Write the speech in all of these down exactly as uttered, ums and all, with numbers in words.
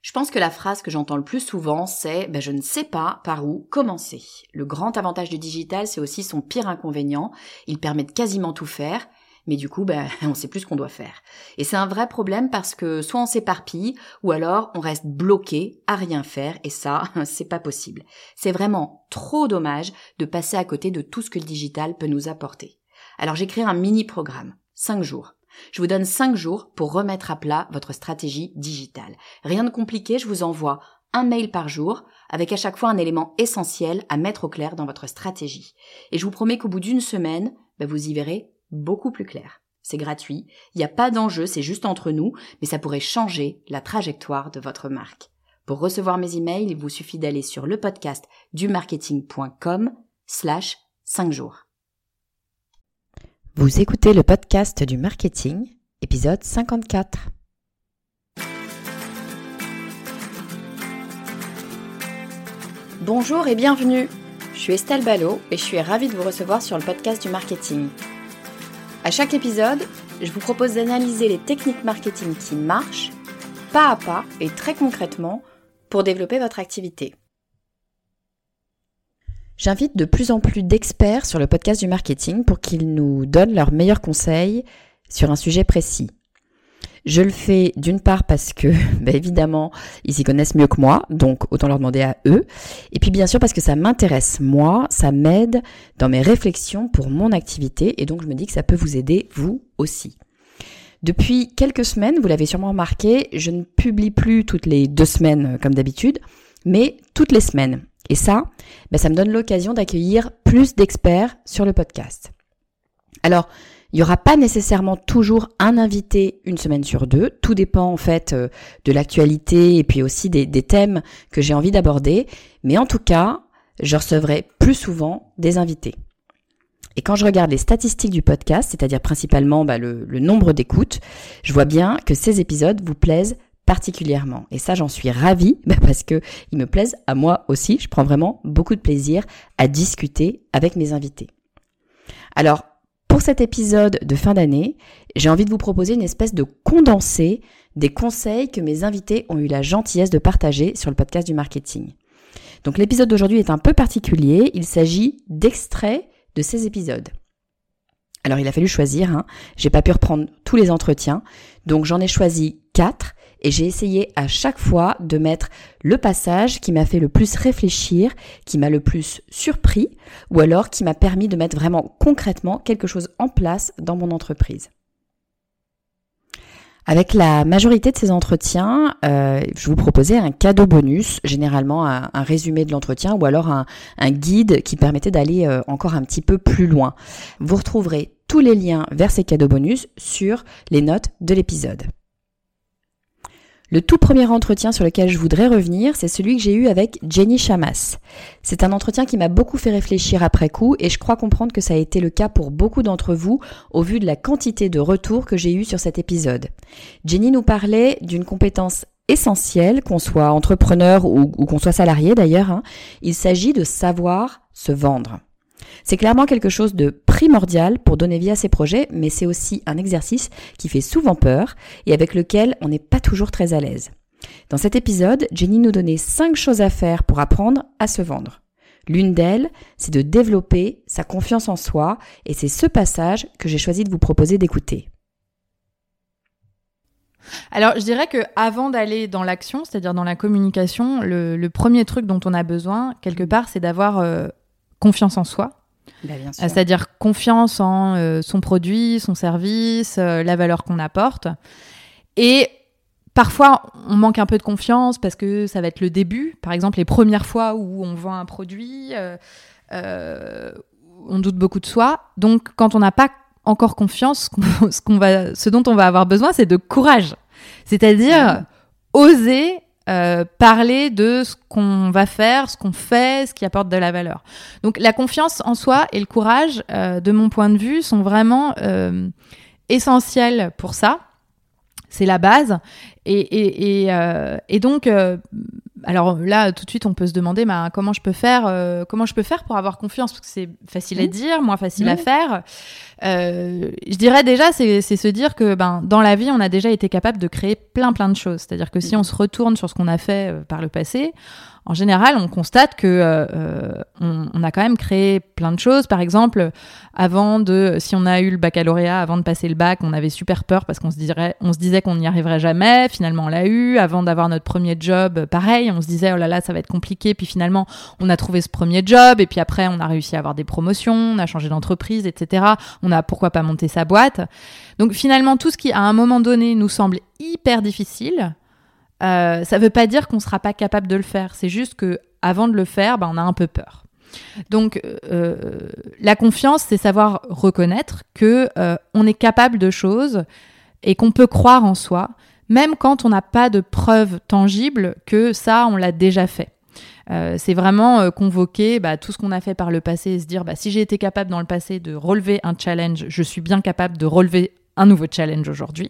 Je pense que la phrase que j'entends le plus souvent, c'est ben, « je ne sais pas par où commencer ». Le grand avantage du digital, c'est aussi son pire inconvénient. Il permet de quasiment tout faire, mais du coup, ben, on ne sait plus ce qu'on doit faire. Et c'est un vrai problème parce que soit on s'éparpille, ou alors on reste bloqué à rien faire, et ça, c'est pas possible. C'est vraiment trop dommage de passer à côté de tout ce que le digital peut nous apporter. Alors j'ai créé un mini-programme, cinq jours. Je vous donne cinq jours pour remettre à plat votre stratégie digitale. Rien de compliqué, je vous envoie un mail par jour avec à chaque fois un élément essentiel à mettre au clair dans votre stratégie. Et je vous promets qu'au bout d'une semaine, ben vous y verrez beaucoup plus clair. C'est gratuit, il n'y a pas d'enjeu, c'est juste entre nous, mais ça pourrait changer la trajectoire de votre marque. Pour recevoir mes emails, il vous suffit d'aller sur le podcast du marketing point com slash cinq jours. Vous écoutez le podcast du marketing, épisode cinquante-quatre. Bonjour et bienvenue. Je suis Estelle Ballot et je suis ravie de vous recevoir sur le podcast du marketing. À chaque épisode, je vous propose d'analyser les techniques marketing qui marchent, pas à pas et très concrètement, pour développer votre activité. J'invite de plus en plus d'experts sur le podcast du marketing pour qu'ils nous donnent leurs meilleurs conseils sur un sujet précis. Je le fais d'une part parce que, bah évidemment, ils s'y connaissent mieux que moi, donc autant leur demander à eux. Et puis bien sûr parce que ça m'intéresse moi, ça m'aide dans mes réflexions pour mon activité et donc je me dis que ça peut vous aider vous aussi. Depuis quelques semaines, vous l'avez sûrement remarqué, je ne publie plus toutes les deux semaines comme d'habitude, mais toutes les semaines. Et ça, ben ça me donne l'occasion d'accueillir plus d'experts sur le podcast. Alors, il n'y aura pas nécessairement toujours un invité une semaine sur deux. Tout dépend en fait de l'actualité et puis aussi des, des thèmes que j'ai envie d'aborder. Mais en tout cas, je recevrai plus souvent des invités. Et quand je regarde les statistiques du podcast, c'est-à-dire principalement ben, le, le nombre d'écoutes, je vois bien que ces épisodes vous plaisent particulièrement. Et ça, j'en suis ravie parce que ils me plaisent à moi aussi. Je prends vraiment beaucoup de plaisir à discuter avec mes invités. Alors, pour cet épisode de fin d'année, j'ai envie de vous proposer une espèce de condensé des conseils que mes invités ont eu la gentillesse de partager sur le podcast du marketing. Donc, l'épisode d'aujourd'hui est un peu particulier. Il s'agit d'extraits de ces épisodes. Alors, il a fallu choisir. Hein. J'ai pas pu reprendre tous les entretiens. Donc, j'en ai choisi quatre. Et j'ai essayé à chaque fois de mettre le passage qui m'a fait le plus réfléchir, qui m'a le plus surpris, ou alors qui m'a permis de mettre vraiment concrètement quelque chose en place dans mon entreprise. Avec la majorité de ces entretiens, euh, je vous proposais un cadeau bonus, généralement un, un résumé de l'entretien ou alors un, un guide qui permettait d'aller euh, encore un petit peu plus loin. Vous retrouverez tous les liens vers ces cadeaux bonus sur les notes de l'épisode. Le tout premier entretien sur lequel je voudrais revenir, c'est celui que j'ai eu avec Jenny Chamas. C'est un entretien qui m'a beaucoup fait réfléchir après coup et je crois comprendre que ça a été le cas pour beaucoup d'entre vous au vu de la quantité de retours que j'ai eu sur cet épisode. Jenny nous parlait d'une compétence essentielle, qu'on soit entrepreneur ou, ou qu'on soit salarié d'ailleurs. Hein. Il s'agit de savoir se vendre. C'est clairement quelque chose de primordial pour donner vie à ses projets, mais c'est aussi un exercice qui fait souvent peur et avec lequel on n'est pas toujours très à l'aise. Dans cet épisode, Jenny nous donnait cinq choses à faire pour apprendre à se vendre. L'une d'elles, c'est de développer sa confiance en soi et c'est ce passage que j'ai choisi de vous proposer d'écouter. Alors, je dirais que avant d'aller dans l'action, c'est-à-dire dans la communication, le, le premier truc dont on a besoin, quelque part, c'est d'avoir euh, confiance en soi. Ben, bien sûr. C'est-à-dire confiance en euh, son produit, son service, euh, la valeur qu'on apporte. Et parfois, on manque un peu de confiance parce que ça va être le début. Par exemple, les premières fois où on vend un produit, euh, euh, on doute beaucoup de soi. Donc, quand on n'a pas encore confiance, ce qu'on, ce qu'on va, ce dont on va avoir besoin, c'est de courage. C'est-à-dire mmh. oser Euh, parler de ce qu'on va faire, ce qu'on fait, ce qui apporte de la valeur. Donc la confiance en soi et le courage, euh, de mon point de vue, sont vraiment euh, essentiels pour ça. C'est la base. Et, et, et, euh, et donc, euh, alors là, tout de suite, on peut se demander bah, comment je peux faire, euh, comment je peux faire pour avoir confiance, parce que c'est facile mmh. à dire, moins facile mmh. à faire. Euh, je dirais déjà, c'est, c'est se dire que ben, dans la vie, on a déjà été capable de créer plein plein de choses. C'est-à-dire que si on se retourne sur ce qu'on a fait euh, par le passé, en général, on constate que euh, on, on a quand même créé plein de choses. Par exemple, avant de, si on a eu le baccalauréat, avant de passer le bac, on avait super peur parce qu'on se dirait, on se disait qu'on n'y arriverait jamais. Finalement, on l'a eu. Avant d'avoir notre premier job, pareil, on se disait oh là là, ça va être compliqué. Puis finalement, on a trouvé ce premier job et puis après, on a réussi à avoir des promotions, on a changé d'entreprise, et cetera. On a pourquoi pas monté sa boîte. Donc finalement, tout ce qui à un moment donné nous semble hyper difficile. Euh, ça ne veut pas dire qu'on ne sera pas capable de le faire. C'est juste qu'avant de le faire, bah, on a un peu peur. Donc, euh, la confiance, c'est savoir reconnaître qu'on euh, est capable de choses et qu'on peut croire en soi, même quand on n'a pas de preuves tangibles que ça, on l'a déjà fait. Euh, c'est vraiment euh, convoquer bah, tout ce qu'on a fait par le passé et se dire bah, si j'ai été capable dans le passé de relever un challenge, je suis bien capable de relever un nouveau challenge aujourd'hui.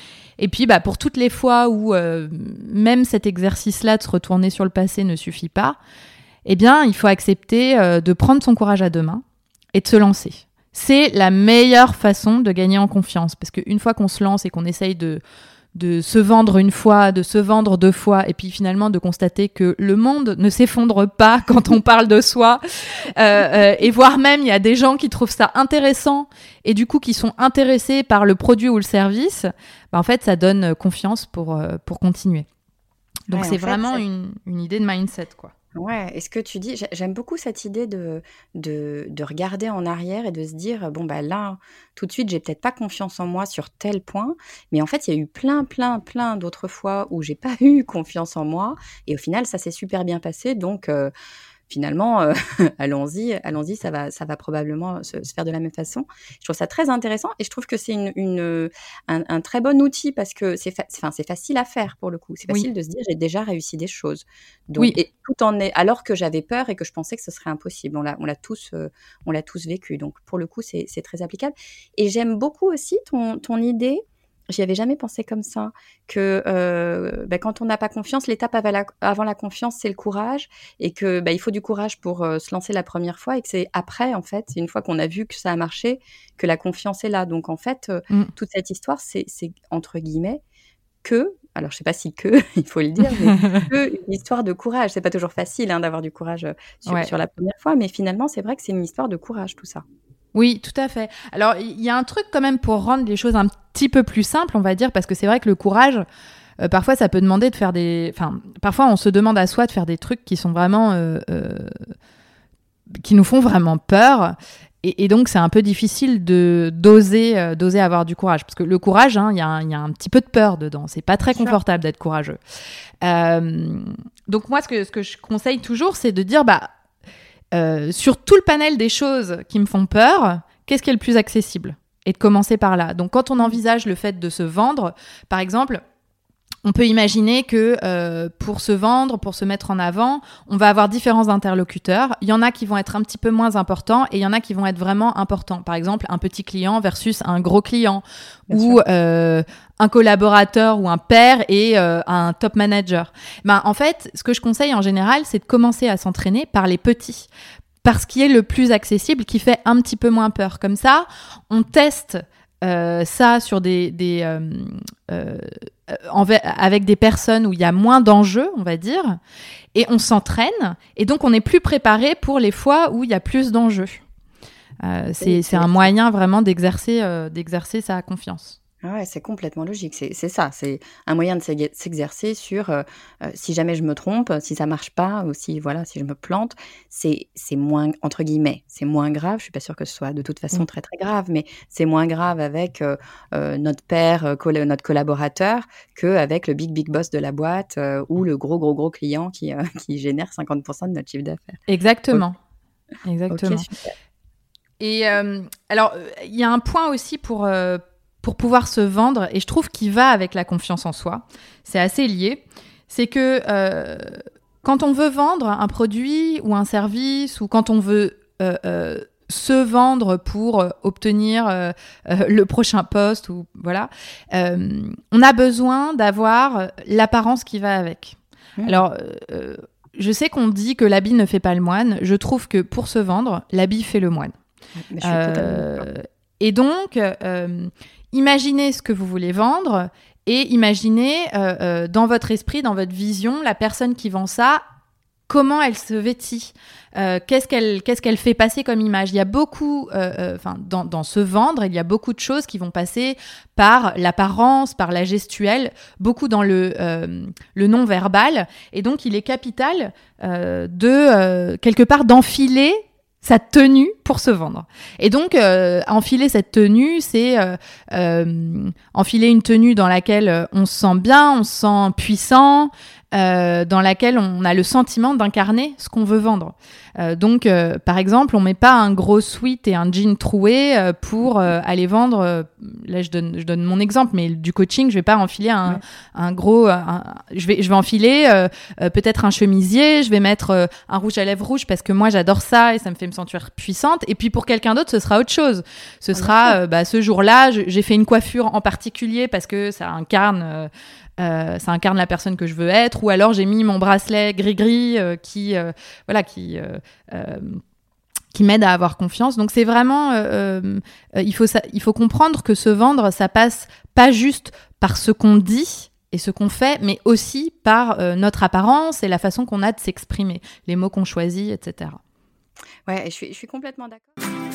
Et puis, bah, pour toutes les fois où euh, même cet exercice-là de se retourner sur le passé ne suffit pas, eh bien, il faut accepter euh, de prendre son courage à deux mains et de se lancer. C'est la meilleure façon de gagner en confiance. Parce qu'une fois qu'on se lance et qu'on essaye de, de se vendre une fois, de se vendre deux fois, et puis finalement de constater que le monde ne s'effondre pas quand on parle de soi, euh, euh, et voire même il y a des gens qui trouvent ça intéressant et du coup qui sont intéressés par le produit ou le service, bah en fait ça donne confiance pour, euh, pour continuer. Donc ouais, c'est vraiment fait, c'est... Une, une idée de mindset, quoi. Ouais, et ce que tu dis, j'aime beaucoup cette idée de, de, de regarder en arrière et de se dire, bon, bah là, tout de suite, j'ai peut-être pas confiance en moi sur tel point, mais en fait, il y a eu plein, plein, plein d'autres fois où j'ai pas eu confiance en moi, et au final, ça s'est super bien passé, donc... Euh, Finalement, euh, allons-y, allons-y, ça va, ça va probablement se, se faire de la même façon. Je trouve ça très intéressant et je trouve que c'est une, une, un, un très bon outil parce que c'est, fa- enfin, c'est facile à faire pour le coup. C'est facile oui. de se dire j'ai déjà réussi des choses. Donc, oui. Et tout en est, alors que j'avais peur et que je pensais que ce serait impossible. On l'a, on l'a tous, euh, on l'a tous vécu. Donc pour le coup, c'est, c'est très applicable. Et j'aime beaucoup aussi ton, ton idée. J'y avais jamais pensé comme ça, que euh, bah, quand on n'a pas confiance, l'étape avant la, avant la confiance, c'est le courage, et que bah, il faut du courage pour euh, se lancer la première fois, et que c'est après, en fait, une fois qu'on a vu que ça a marché, que la confiance est là. Donc, en fait, euh, mm. toute cette histoire, c'est, c'est entre guillemets que, alors je sais pas si que, il faut le dire, mais que une histoire de courage. C'est pas toujours facile hein, d'avoir du courage sur, ouais. sur la première fois, mais finalement, c'est vrai que c'est une histoire de courage, tout ça. Oui, tout à fait. Alors, il y a un truc quand même pour rendre les choses un petit peu plus simples, on va dire, parce que c'est vrai que le courage, euh, parfois, ça peut demander de faire des... Enfin, parfois, on se demande à soi de faire des trucs qui sont vraiment... Euh, euh, qui nous font vraiment peur. Et, et donc, c'est un peu difficile de, d'oser, euh, d'oser avoir du courage. Parce que le courage, il hein, y, y a un petit peu de peur dedans. C'est pas très confortable d'être courageux. Euh, donc, moi, ce que, ce que je conseille toujours, c'est de dire... bah Euh, sur tout le panel des choses qui me font peur, qu'est-ce qui est le plus accessible ? Et de commencer par là. Donc, quand on envisage le fait de se vendre, par exemple, on peut imaginer que euh, pour se vendre, pour se mettre en avant, on va avoir différents interlocuteurs. Il y en a qui vont être un petit peu moins importants et il y en a qui vont être vraiment importants. Par exemple, un petit client versus un gros client Bien ou euh, un collaborateur ou un père et euh, un top manager. Ben, en fait, ce que je conseille en général, c'est de commencer à s'entraîner par les petits. Par ce qui est le plus accessible, qui fait un petit peu moins peur. Comme ça, on teste euh, ça sur des... des euh, euh, envers, avec des personnes où il y a moins d'enjeux, on va dire, et on s'entraîne, et donc on est plus préparé pour les fois où il y a plus d'enjeux. Euh, c'est, c'est un moyen vraiment d'exercer, euh, d'exercer sa confiance. Ah ouais, c'est complètement logique. C'est, c'est ça. C'est un moyen de s'exercer sur euh, euh, si jamais je me trompe, si ça marche pas, ou si voilà, si je me plante, c'est c'est moins entre guillemets, c'est moins grave. Je suis pas sûre que ce soit de toute façon mmh. très très grave, mais c'est moins grave avec euh, euh, notre père, euh, coll- notre collaborateur, que avec le big big boss de la boîte euh, ou le gros gros gros client qui euh, qui génère cinquante pour cent de notre chiffre d'affaires. Exactement, okay. exactement. Okay, super. Et euh, alors il y a un point aussi pour euh, pour pouvoir se vendre, et je trouve qu'il va avec la confiance en soi, c'est assez lié, c'est que euh, quand on veut vendre un produit ou un service, ou quand on veut euh, euh, se vendre pour euh, obtenir euh, euh, le prochain poste, ou voilà, euh, on a besoin d'avoir l'apparence qui va avec. Mmh. Alors, euh, je sais qu'on dit que l'habit ne fait pas le moine. Je trouve que pour se vendre, l'habit fait le moine. Mais je suis euh, et donc, euh, imaginez ce que vous voulez vendre et imaginez euh, euh, dans votre esprit, dans votre vision, la personne qui vend ça, comment elle se vêtit, euh, qu'est-ce qu'elle, qu'est-ce qu'elle fait passer comme image. Il y a beaucoup, euh, euh, dans, dans se vendre, il y a beaucoup de choses qui vont passer par l'apparence, par la gestuelle, beaucoup dans le, euh, le non-verbal. Et donc, il est capital euh, de, euh, quelque part, d'enfiler sa tenue pour se vendre. Et donc, euh, enfiler cette tenue, c'est euh, euh, enfiler une tenue dans laquelle on se sent bien, on se sent puissant, euh, dans laquelle on a le sentiment d'incarner ce qu'on veut vendre. Euh, donc, euh, par exemple, on met pas un gros sweat et un jean troué euh, pour euh, aller vendre. Euh, là, je donne, je donne mon exemple, mais du coaching, je vais pas enfiler un, ouais. un gros. Un, je vais, je vais enfiler euh, euh, peut-être un chemisier. Je vais mettre euh, un rouge à lèvres rouge parce que moi, j'adore ça et ça me fait me sentir puissante. Et puis pour quelqu'un d'autre, ce sera autre chose. Ce ah, sera euh, bah, ce jour-là, je, j'ai fait une coiffure en particulier parce que ça incarne. Euh, Euh, ça incarne la personne que je veux être, ou alors j'ai mis mon bracelet gris-gris euh, qui, euh, voilà, qui, euh, euh, qui m'aide à avoir confiance. Donc c'est vraiment, euh, euh, il faut ça, il faut comprendre que se vendre, ça passe pas juste par ce qu'on dit et ce qu'on fait, mais aussi par euh, notre apparence et la façon qu'on a de s'exprimer, les mots qu'on choisit, et cetera. Ouais, je suis, je suis complètement d'accord.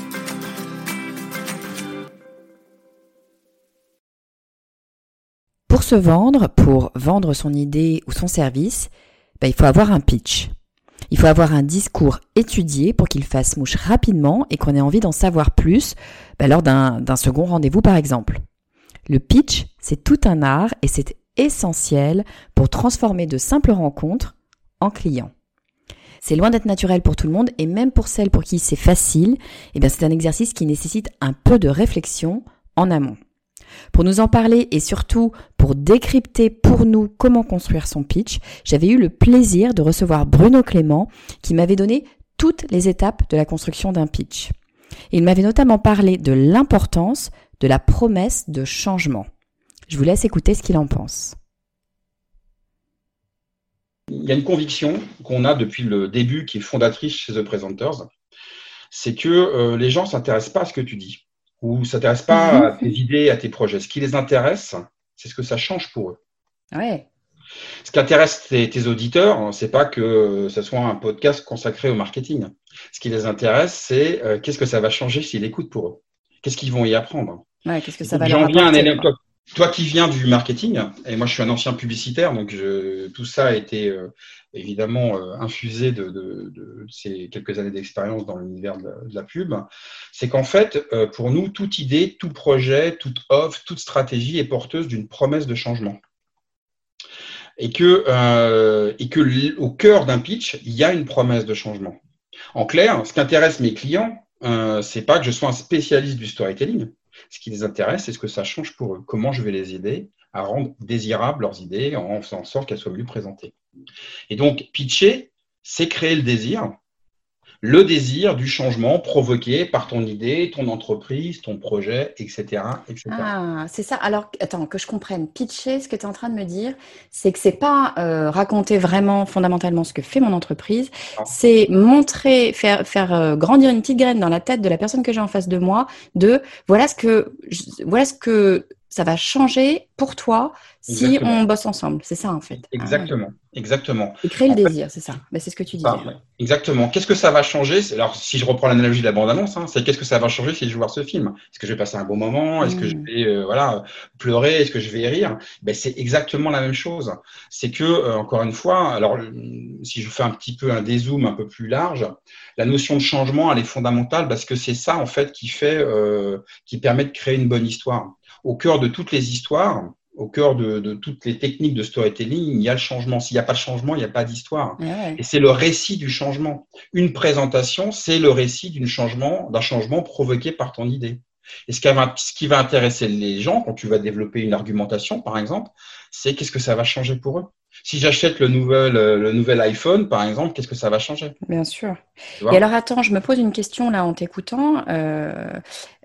Pour se vendre, pour vendre son idée ou son service, ben, il faut avoir un pitch. Il faut avoir un discours étudié pour qu'il fasse mouche rapidement et qu'on ait envie d'en savoir plus ben, lors d'un, d'un second rendez-vous par exemple. Le pitch, c'est tout un art et c'est essentiel pour transformer de simples rencontres en clients. C'est loin d'être naturel pour tout le monde et même pour celles pour qui c'est facile, eh bien c'est un exercice qui nécessite un peu de réflexion en amont. Pour nous en parler et surtout pour décrypter pour nous comment construire son pitch, j'avais eu le plaisir de recevoir Bruno Clément qui m'avait donné toutes les étapes de la construction d'un pitch. Il m'avait notamment parlé de l'importance de la promesse de changement. Je vous laisse écouter ce qu'il en pense. Il y a une conviction qu'on a depuis le début qui est fondatrice chez The Presenters, c'est que euh, les gens ne s'intéressent pas à ce que tu dis. Ou ne s'intéressent pas mmh. à tes idées, à tes projets. Ce qui les intéresse, c'est ce que ça change pour eux. Ouais. Ce qui intéresse tes, tes auditeurs, c'est pas que ce soit un podcast consacré au marketing. Ce qui les intéresse, c'est euh, qu'est-ce que ça va changer s'ils écoutent pour eux. Qu'est-ce qu'ils vont y apprendre. Ouais, qu'est-ce que ça donc, va leur apporter. Un élément, toi, toi qui viens du marketing, et moi je suis un ancien publicitaire, donc je, tout ça a été euh, évidemment euh, infusé de, de, de ces quelques années d'expérience dans l'univers de, de la pub, c'est qu'en fait, euh, pour nous, toute idée, tout projet, toute offre, toute stratégie est porteuse d'une promesse de changement. Et que, euh, et que au cœur d'un pitch, il y a une promesse de changement. En clair, ce qui intéresse mes clients, euh, c'est pas que je sois un spécialiste du storytelling. Ce qui les intéresse, c'est ce que ça change pour eux. Comment je vais les aider à rendre désirables leurs idées en faisant en sorte qu'elles soient mieux présentées. Et donc, pitcher, c'est créer le désir, le désir du changement provoqué par ton idée, ton entreprise, ton projet, et cetera, et cetera. Ah, c'est ça. Alors, attends, que je comprenne. Pitcher, ce que tu es en train de me dire, c'est que c'est pas euh, raconter vraiment fondamentalement ce que fait mon entreprise, non. C'est montrer, faire, faire euh, grandir une petite graine dans la tête de la personne que j'ai en face de moi, de voilà ce que, je, voilà ce que ça va changer pour toi si Exactement. On bosse ensemble. C'est ça, en fait. Exactement. Ah. Exactement. Et créer le en désir, fait, c'est ça. Ben, c'est ce que tu disais. Ah, ouais. Exactement. Qu'est-ce que ça va changer? Alors, si je reprends l'analogie de la bande-annonce, hein, c'est qu'est-ce que ça va changer si je vais voir ce film? Est-ce que je vais passer un bon moment? Est-ce mmh. que je vais euh, voilà, pleurer? Est-ce que je vais rire? Ben, c'est exactement la même chose. C'est que, euh, encore une fois, alors si je fais un petit peu un dézoom un peu plus large, la notion de changement, elle est fondamentale parce que c'est ça, en fait, qui fait, euh, qui permet de créer une bonne histoire. Au cœur de toutes les histoires, au cœur de, de toutes les techniques de storytelling, il y a le changement. S'il n'y a pas de changement, il n'y a pas d'histoire. Ouais. Et c'est le récit du changement. Une présentation, c'est le récit d'un changement, d'un changement provoqué par ton idée. Et ce qui, va, ce qui va intéresser les gens quand tu vas développer une argumentation, par exemple, c'est qu'est-ce que ça va changer pour eux. Si j'achète le nouvel, le nouvel iPhone, par exemple, qu'est-ce que ça va changer? Bien sûr. Et alors, attends, je me pose une question là en t'écoutant. Euh,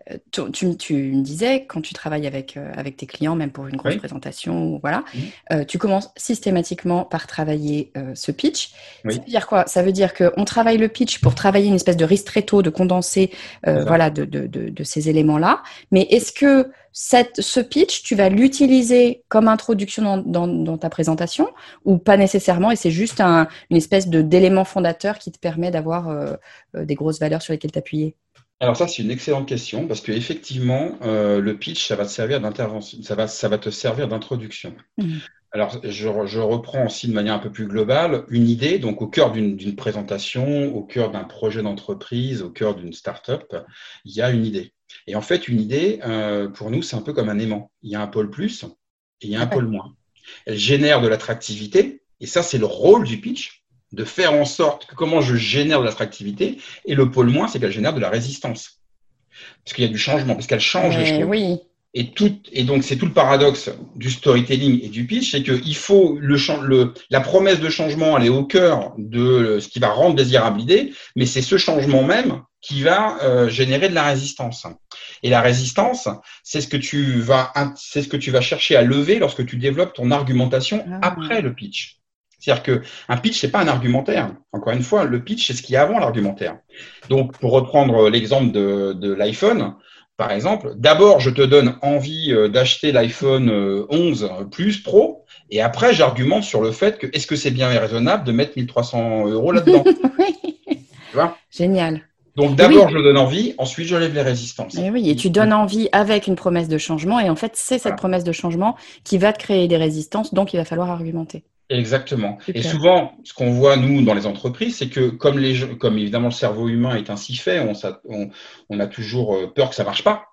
tu, tu, tu me disais, quand tu travailles avec, euh, avec tes clients, même pour une grosse Oui. présentation, voilà, Mmh. euh, tu commences systématiquement par travailler euh, ce pitch. Oui. Ça veut dire quoi? Ça veut dire qu'on travaille le pitch pour travailler une espèce de ristretto, de condensé euh, voilà, de, de, de, de ces éléments-là. Mais est-ce que cette, ce pitch, tu vas l'utiliser comme introduction dans, dans, dans ta présentation ou pas nécessairement, et c'est juste un, une espèce de, d'élément fondateur qui te permet d'avoir euh, euh, des grosses valeurs sur lesquelles t'appuyer? Alors ça, c'est une excellente question parce que effectivement, euh, le pitch, ça va te servir d'intervention, ça va, ça va te servir d'introduction. Mmh. Alors, je, je reprends aussi de manière un peu plus globale une idée, donc au cœur d'une d'une présentation, au cœur d'un projet d'entreprise, au cœur d'une start-up, il y a une idée. Et en fait, une idée, euh, pour nous, c'est un peu comme un aimant. Il y a un pôle plus et il y a un pôle moins. Elle génère de l'attractivité, et ça, c'est le rôle du pitch, de faire en sorte que comment je génère de l'attractivité, et le pôle moins, c'est qu'elle génère de la résistance. Parce qu'il y a du changement, parce qu'elle change les Mais choses. oui. Et, tout, et donc, c'est tout le paradoxe du storytelling et du pitch, c'est qu'il faut le, le, la promesse de changement, elle est au cœur de ce qui va rendre désirable l'idée, mais c'est ce changement même qui va euh, générer de la résistance. Et la résistance, c'est ce que tu vas, c'est ce que tu vas chercher à lever lorsque tu développes ton argumentation Ah. après le pitch. C'est-à-dire que un pitch, c'est pas un argumentaire. Encore une fois, le pitch, c'est ce qu'il y a avant l'argumentaire. Donc, pour reprendre l'exemple de, de l'iPhone, par exemple, d'abord, je te donne envie d'acheter l'iPhone onze Plus Pro, et après, j'argumente sur le fait que est-ce que c'est bien et raisonnable de mettre mille trois cents euros là-dedans. Oui. Tu vois ? Génial. Donc, d'abord, oui. je donne envie, ensuite, je lève les résistances. Et oui, et tu donnes envie avec une promesse de changement, et en fait, c'est cette voilà. promesse de changement qui va te créer des résistances, donc il va falloir argumenter. Exactement. Super. Et souvent, ce qu'on voit, nous, dans les entreprises, c'est que comme, les, comme évidemment le cerveau humain est ainsi fait, on, on, on a toujours peur que ça marche pas.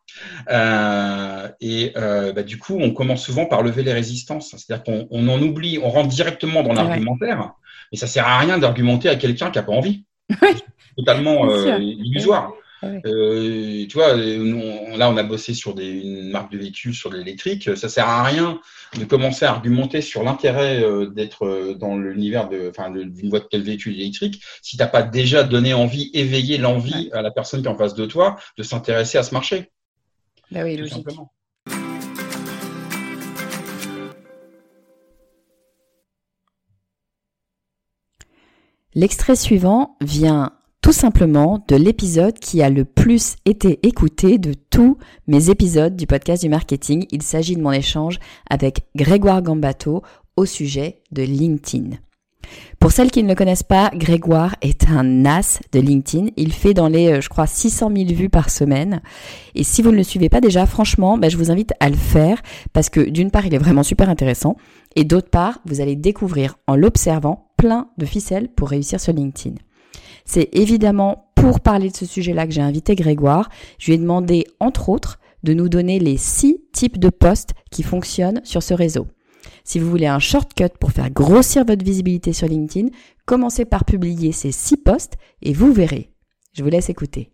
Euh, et euh, bah, du coup, on commence souvent par lever les résistances. C'est-à-dire qu'on on en oublie, on rentre directement dans l'argumentaire, ouais. Mais ça sert à rien d'argumenter à quelqu'un qui n'a pas envie. C'est totalement euh, illusoire. Ouais. Euh, tu vois, on, là, on a bossé sur des, une marque de véhicule, sur de l'électrique. Ça sert à rien de commencer à argumenter sur l'intérêt euh, d'être dans l'univers de, enfin, d'une voie de tel véhicule électrique si t'as pas déjà donné envie, éveillé l'envie ouais. à la personne qui est en face de toi de s'intéresser à ce marché. Bah oui, logique. Simplement. L'extrait suivant vient tout simplement de l'épisode qui a le plus été écouté de tous mes épisodes du podcast du marketing. Il s'agit de mon échange avec Grégoire Gambato au sujet de LinkedIn. Pour celles qui ne le connaissent pas, Grégoire est un as de LinkedIn. Il fait dans les, je crois, six cent mille vues par semaine. Et si vous ne le suivez pas déjà, franchement, bah, je vous invite à le faire parce que d'une part, il est vraiment super intéressant et d'autre part, vous allez découvrir en l'observant plein de ficelles pour réussir sur LinkedIn. C'est évidemment pour parler de ce sujet-là que j'ai invité Grégoire. Je lui ai demandé, entre autres, de nous donner les six types de posts qui fonctionnent sur ce réseau. Si vous voulez un shortcut pour faire grossir votre visibilité sur LinkedIn, commencez par publier ces six posts et vous verrez. Je vous laisse écouter.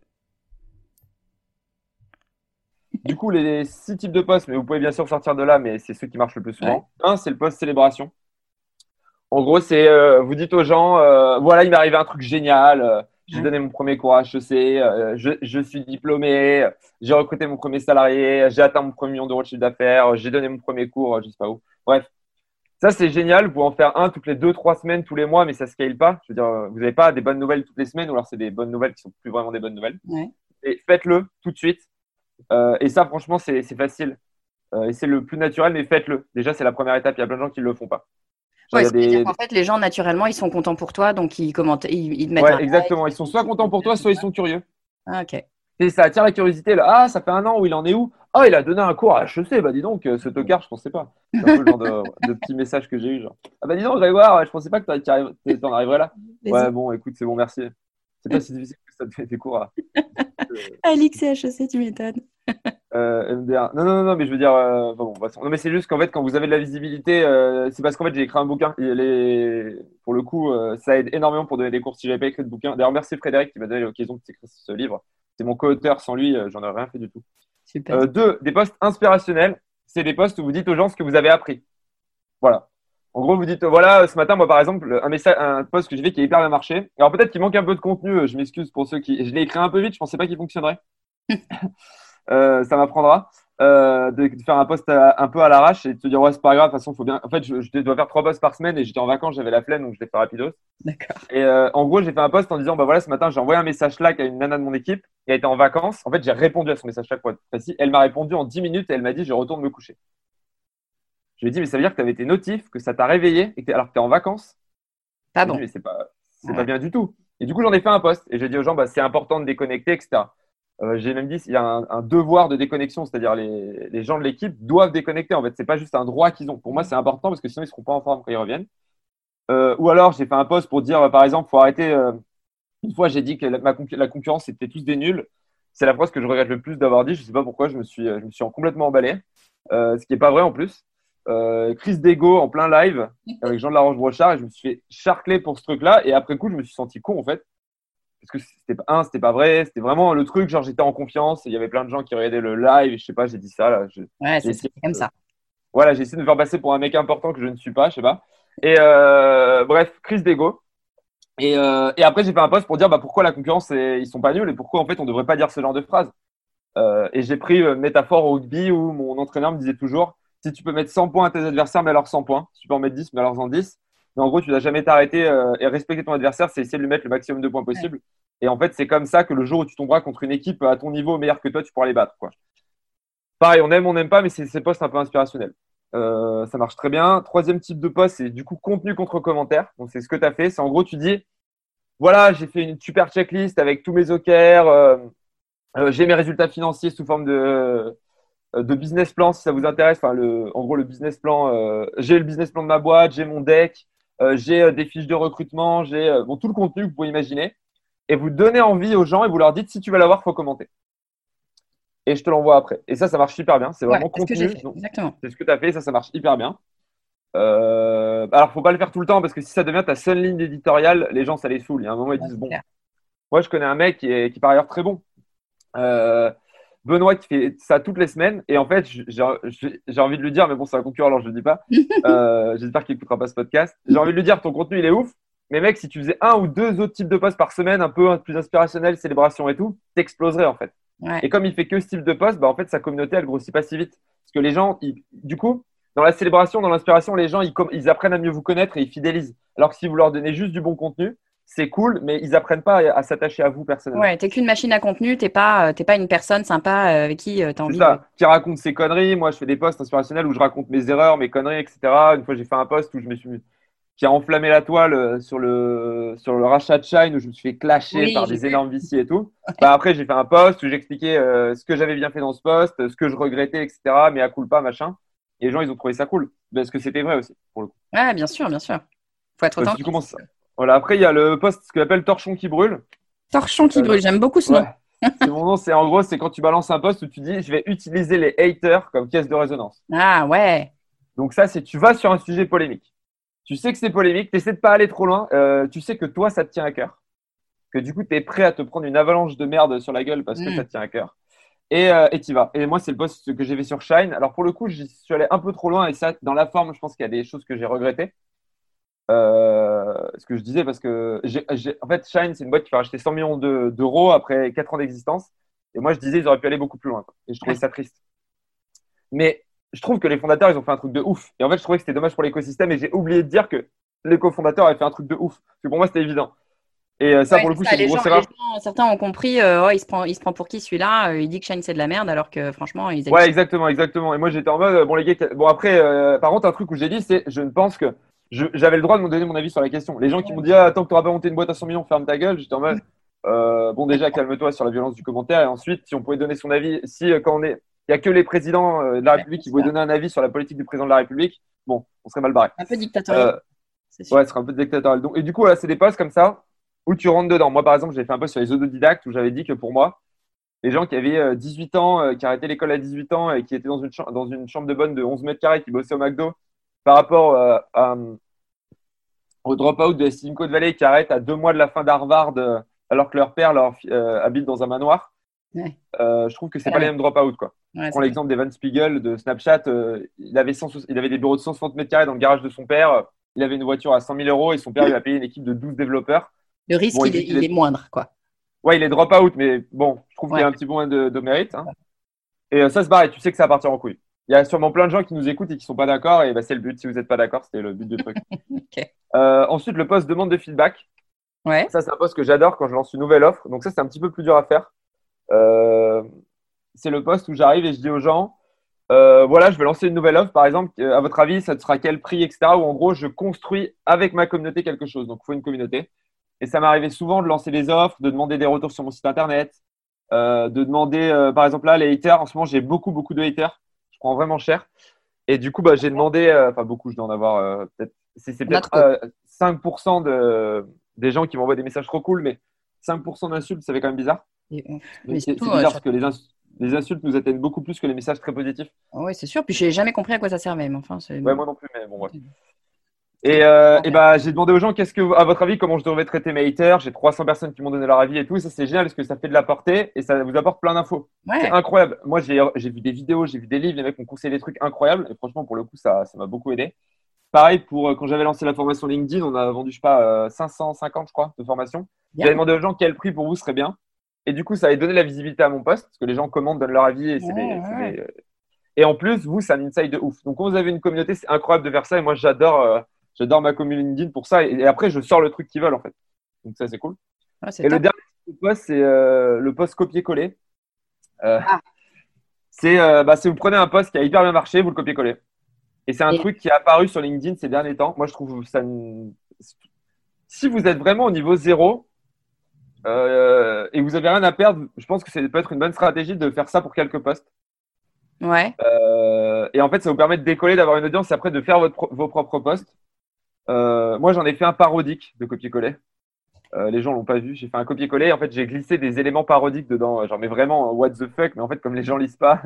Du coup, les six types de posts, mais vous pouvez bien sûr sortir de là, mais c'est ceux qui marchent le plus souvent. Ouais. Un, c'est le post célébration. En gros, c'est euh, vous dites aux gens, euh, voilà, il m'est arrivé un truc génial, euh, j'ai ouais. donné mon premier cours à H E C, euh, je, je suis diplômé, j'ai recruté mon premier salarié, j'ai atteint mon premier million d'euros de chiffre d'affaires, j'ai donné mon premier cours, je ne sais pas où. Bref, ça c'est génial, vous pouvez en faire un toutes les deux, trois semaines, tous les mois, mais ça ne scale pas. Je veux dire, vous n'avez pas des bonnes nouvelles toutes les semaines, ou alors c'est des bonnes nouvelles qui ne sont plus vraiment des bonnes nouvelles. Ouais. Et faites-le tout de suite. Euh, et ça, franchement, c'est, c'est facile. Euh, et c'est le plus naturel, mais faites-le. Déjà, c'est la première étape. Il y a plein de gens qui ne le font pas. Ouais, des... En fait, les gens, naturellement, ils sont contents pour toi, donc ils commentent, ils, ils te mettent ouais, un exactement. Like. Ils sont soit contents pour toi, soit ils sont curieux. Ah, ok. Et ça attire la curiosité. Là. Ah, ça fait un an où il en est où? Oh, il a donné un cours à H E C. Bah, dis donc, ce tocard, je ne pensais pas. C'est un peu le genre de, de petit message que j'ai eu. Genre. Ah, bah, dis donc, Grégoire, je ne pensais pas que tu en arriverais là. Désolé. Ouais, bon, écoute, c'est bon, merci. C'est pas si difficile que ça te fait des cours à. Alix et H E C, tu m'étonnes. Euh, M D R. Non, non, non, non, mais je veux dire, euh, bon, bon, non, mais c'est juste qu'en fait, quand vous avez de la visibilité, euh, c'est parce qu'en fait, j'ai écrit un bouquin. Et les... Pour le coup, euh, ça aide énormément pour donner des cours si j'avais pas écrit de bouquin. D'ailleurs, merci Frédéric qui m'a donné l'occasion de s'écrire ce livre. C'est mon co-auteur. Sans lui, euh, j'en aurais rien fait du tout. Super. Euh, deux, des posts inspirationnels. C'est des posts où vous dites aux gens ce que vous avez appris. Voilà. En gros, vous dites, voilà, ce matin, moi, par exemple, un message, un post que j'ai fait qui a hyper bien marché. Alors, peut-être qu'il manque un peu de contenu. Je m'excuse pour ceux qui, je l'ai écrit un peu vite. Je pensais pas qu'il fonctionnerait. Euh, ça m'apprendra euh, de, de faire un post à- un peu à l'arrache et de te dire ouais c'est pas grave, de toute façon faut bien. En fait, je, je dois faire trois posts par semaine et j'étais en vacances, j'avais la flemme donc je l'ai fait rapidos. D'accord. Et euh, en gros, j'ai fait un post en disant bah voilà ce matin j'ai envoyé un message Slack à une nana de mon équipe qui a été en vacances. En fait, j'ai répondu à son message Slack pour être précis. Elle m'a répondu en dix minutes et elle m'a dit je retourne me coucher. Je lui ai dit mais ça veut dire que tu avais tes notifs, que ça t'a réveillé et que t'es- alors que tu es en vacances. Pas Je lui ai bon. dit mais c'est pas c'est Ouais. pas bien du tout. Et du coup, j'en ai fait un post et j'ai dit aux gens bah c'est important de déconnecter, et cetera. Euh, j'ai même dit il y a un, un devoir de déconnexion, c'est-à-dire les, les gens de l'équipe doivent déconnecter. En fait, c'est pas juste un droit qu'ils ont. Pour moi, c'est important parce que sinon ils seront pas en forme quand ils reviennent. Euh, ou alors, j'ai fait un post pour dire, euh, par exemple, faut arrêter. Euh, une fois, j'ai dit que la, ma concu- la concurrence c'était tous des nuls. C'est la phrase que je regrette le plus d'avoir dit. Je sais pas pourquoi, je me suis, je me suis complètement emballé. Euh, ce qui est pas vrai en plus. Euh, crise d'ego en plein live avec Jean de la Roche-Brochard et je me suis fait charcler pour ce truc-là. Et après coup, je me suis senti con en fait. Parce que c'était pas un, c'était pas vrai, c'était vraiment le truc, genre j'étais en confiance, et il y avait plein de gens qui regardaient le live, et je sais pas, j'ai dit ça là. Je- Ouais, j'ai c'est essayé c'est comme de- ça. Voilà, j'ai essayé de me faire passer pour un mec important que je ne suis pas, je sais pas. Et euh, bref, crise d'ego. Et, euh, et après, j'ai fait un post pour dire bah, pourquoi la concurrence, c'est- ils sont pas nuls et pourquoi en fait on devrait pas dire ce genre de phrase. Euh, et j'ai pris une métaphore au rugby où mon entraîneur me disait toujours si tu peux mettre cent points à tes adversaires, mets-leur cent points. Si tu peux en mettre dix, mets-leur en dix. Mais en gros, tu dois jamais t'arrêter euh, et respecter ton adversaire, c'est essayer de lui mettre le maximum de points possible. Et en fait, c'est comme ça que le jour où tu tomberas contre une équipe à ton niveau meilleur que toi, tu pourras les battre, quoi. Pareil, on aime, on n'aime pas, mais c'est ces posts un peu inspirationnels. Euh, ça marche très bien. Troisième type de post, c'est du coup contenu contre commentaire. Donc, c'est ce que tu as fait. C'est en gros, tu dis voilà, j'ai fait une super checklist avec tous mes O K R. Euh, euh, j'ai mes résultats financiers sous forme de, euh, de business plan si ça vous intéresse. Enfin, le, en gros, le business plan, euh, j'ai le business plan de ma boîte, j'ai mon deck, euh, j'ai euh, des fiches de recrutement, j'ai euh, bon, tout le contenu que vous pouvez imaginer. Et vous donnez envie aux gens et vous leur dites si tu veux l'avoir, il faut commenter. Et je te l'envoie après. Et ça, ça marche super bien. C'est Ouais, vraiment c'est ce que j'ai contenu. fait. Donc, Exactement. c'est ce que tu as fait. Ça, ça marche hyper bien. Euh, alors, faut pas le faire tout le temps parce que si ça devient ta seule ligne éditoriale, les gens, ça les saoule. Il y a un moment, ils Ouais, disent c'est bon. clair. Moi, je connais un mec qui est, qui est par ailleurs très bon. Euh, Benoît qui fait ça toutes les semaines. Et en fait, j'ai j'ai envie de lui dire, mais bon, c'est un concurrent, alors je ne le dis pas. Euh, J'espère qu'il n'écoutera pas ce podcast. J'ai envie de lui dire, ton contenu, il est ouf. Mais mec, si tu faisais un ou deux autres types de posts par semaine, un peu plus inspirationnel, célébration et tout, t'exploserais en fait. Ouais. Et comme il fait que ce type de post, bah, en fait, sa communauté, elle grossit pas si vite. Parce que les gens, ils- du coup, dans la célébration, dans l'inspiration, les gens, ils, com- ils apprennent à mieux vous connaître et ils fidélisent. Alors que si vous leur donnez juste du bon contenu, c'est cool, mais ils apprennent pas à, à s'attacher à vous personnellement. Ouais, t'es qu'une machine à contenu, t'es pas, euh, t'es pas une personne sympa euh, avec qui tu as C'est envie de. ça, qui raconte ses conneries. Moi, je fais des posts inspirationnels où je raconte mes erreurs, mes conneries, et cetera. Une fois, j'ai fait un post où je me suis qui a enflammé la toile euh, sur le, sur le rachat de Shine, où je me suis fait clasher Oui, par j'ai des vu. énormes V C et tout. Bah, après, j'ai fait un post où j'expliquais euh, ce que j'avais bien fait dans ce post, ce que je regrettais, et cetera. Mais à culpa, machin. Et les gens, ils ont trouvé ça cool. Parce que c'était vrai aussi, pour le coup. Ouais, bien sûr, bien sûr. Faut être Euh, si tu authentique. commences ça. Voilà. Après, il y a le post, ce qu'on appelle torchon qui brûle. Torchon qui Euh, brûle, j'aime beaucoup ce ouais. nom. C'est mon nom, c'est en gros, c'est quand tu balances un post où tu dis, je vais utiliser les haters comme caisse de résonance. Ah ouais. Donc ça, c'est tu vas sur un sujet polémique. Tu sais que c'est polémique, tu essaies de pas aller trop loin, euh, tu sais que toi, ça te tient à cœur. Que du coup, tu es prêt à te prendre une avalanche de merde sur la gueule parce que Mm. ça te tient à cœur. Et euh, et t'y vas. Et moi, c'est le post que j'ai fait sur Shine. Alors pour le coup, j'y suis allé un peu trop loin et ça, dans la forme, je pense qu'il y a des choses que j'ai regrettées. Euh, ce que je disais, parce que j'ai, j'ai- en fait, Shine, c'est une boîte qui va racheter cent millions de- d'euros après quatre ans d'existence. Et moi, je disais, ils auraient pu aller beaucoup plus loin, quoi. Et je trouvais Ouais. ça triste. Mais je trouve que les fondateurs, ils ont fait un truc de ouf. Et en fait, je trouvais que c'était dommage pour l'écosystème. Et j'ai oublié de dire que les cofondateurs avaient fait un truc de ouf. Parce que pour moi, c'était évident. Et euh, ça, Ouais, pour le c'est coup, ça. c'est une Les gens, grosse les erreur. gens, certains ont compris. Euh, oh, il se prend, il se prend pour qui celui-là? Euh, il dit que Shine c'est de la merde, alors que franchement, ils Ouais, hallucinent. exactement, exactement. Et moi, j'étais en mode, euh, bon, les gars, bon, après, euh, par contre, un truc où j'ai dit, c'est, je ne pense que je- j'avais le droit de me donner mon avis sur la question. Les gens qui m'ont dit, ah, tant que tu n'auras pas monté une boîte à cent millions, ferme ta gueule, j'étais en mode, euh, bon, déjà, calme-toi sur la violence du commentaire. Et ensuite, si on pouvait donner son avis, si euh, quand on est, il n'y a que les présidents euh, de la Ouais, République qui c'est pouvaient ça. donner un avis sur la politique du président de la République, bon, on serait mal barré. Un peu dictatorial, Euh, c'est sûr. ouais, ce serait un peu dictatorial. Donc, et du coup, voilà, c'est des posts comme ça où tu rentres dedans. Moi, par exemple, j'ai fait un post sur les autodidactes où j'avais dit que pour moi, les gens qui avaient euh, dix-huit ans, euh, qui arrêtaient l'école à dix-huit ans et qui étaient dans une, cha- dans une chambre de bonne de onze mètres carrés, qui bossaient au McDo, par rapport euh, à, au drop-out de Silicon Valley qui arrêtent à deux mois de la fin d'Harvard euh, alors que leur père leur, euh, habite dans un manoir, Ouais. euh, je trouve que c'est Pas pas la les mêmes drop-out, quoi. Ouais, Je c'est prends clair. l'exemple d'Evan Spiegel de Snapchat. euh, il, avait cent soix- il avait des bureaux de cent soixante mètres carrés dans le garage de son père. Il avait une voiture à cent mille euros et son père lui a payé une équipe de douze développeurs. Le risque, Bon, il il est, dit qu'il il est est moindre, quoi. Ouais, il est drop-out, mais bon, je trouve qu'il y Ouais. a un petit point de, de mérite, hein. Et ça, c'est pareil, tu sais que ça va partir en couille. Il y a sûrement plein de gens qui nous écoutent et qui sont pas d'accord, et bah, c'est le but. Si vous n'êtes pas d'accord, c'était le but du truc. Ok. Euh, ensuite, le post demande de feedback. Ouais. Ça, c'est un post que j'adore quand je lance une nouvelle offre. Donc ça, c'est un petit peu plus dur à faire. Euh, c'est le post où j'arrive et je dis aux gens, euh, voilà, je vais lancer une nouvelle offre. Par exemple, euh, à votre avis, ça sera quel prix, et cetera. Où en gros, je construis avec ma communauté quelque chose. Donc, il faut une communauté. Et ça m'arrivait souvent de lancer des offres, de demander des retours sur mon site internet, euh, de demander, euh, par exemple, là, les haters. En ce moment, j'ai beaucoup, beaucoup de haters. Je prends vraiment cher. Et du coup, bah, j'ai demandé, euh, enfin, beaucoup, je dois en avoir euh, peut-être, c'est, c'est peut-être euh, cinq pour cent de, des gens qui m'envoient des messages trop cool, mais cinq pour cent d'insultes, ça fait quand même bizarre. Et, Mais mais c'est, surtout, c'est euh, bizarre sur- parce que les, ins- les insultes nous atteignent beaucoup plus que les messages très positifs. Oui, c'est sûr. Puis j'ai jamais compris à quoi ça servait. Mais enfin, c'est. Ouais, moi non plus, mais bon, ouais. Et, euh, et bah, j'ai demandé aux gens, qu'est-ce que, à votre avis, comment je devrais traiter mes haters. J'ai trois cents personnes qui m'ont donné leur avis et tout. Et ça, c'est génial parce que ça fait de la portée et ça vous apporte plein d'infos. Ouais. C'est incroyable. Moi, j'ai, j'ai vu des vidéos, j'ai vu des livres, les mecs m'ont conseillé des trucs incroyables. Et franchement, pour le coup, ça, ça m'a beaucoup aidé. Pareil, pour euh, quand j'avais lancé la formation LinkedIn, on a vendu, je sais pas, euh, cinq cent cinquante, je crois, de formation. Bien. J'avais demandé aux gens quel prix pour vous serait bien. Et du coup, ça avait donné la visibilité à mon post parce que les gens commentent, donnent leur avis et c'est Ouais, des, c'est ouais. des, euh, Et en plus, vous, c'est un insight de ouf. Donc, quand vous avez une communauté, c'est incroyable de faire ça. Et moi, j'adore, euh, j'adore ma communauté LinkedIn pour ça. Et, et après, je sors le truc qu'ils veulent, en fait. Donc, ça, c'est cool. Ouais, c'est Et le top. dernier post, c'est euh, le post copier-coller. Euh, Ah. c'est, euh, bah, c'est vous prenez un post qui a hyper bien marché, vous le copiez-coller. Et c'est un Et- truc qui est apparu sur LinkedIn ces derniers temps. Moi, je trouve ça. Si vous êtes vraiment au niveau zéro euh, et vous avez rien à perdre, je pense que ça peut être une bonne stratégie de faire ça pour quelques posts. Ouais. Euh, et en fait, ça vous permet de décoller, d'avoir une audience et après de faire votre pro- vos propres posts. Euh, moi, j'en ai fait un parodique de copier-coller. Euh, les gens l'ont pas vu. J'ai fait un copier-coller. En fait, j'ai glissé des éléments parodiques dedans. Genre, mais vraiment, what the fuck. Mais en fait, comme les gens lisent pas,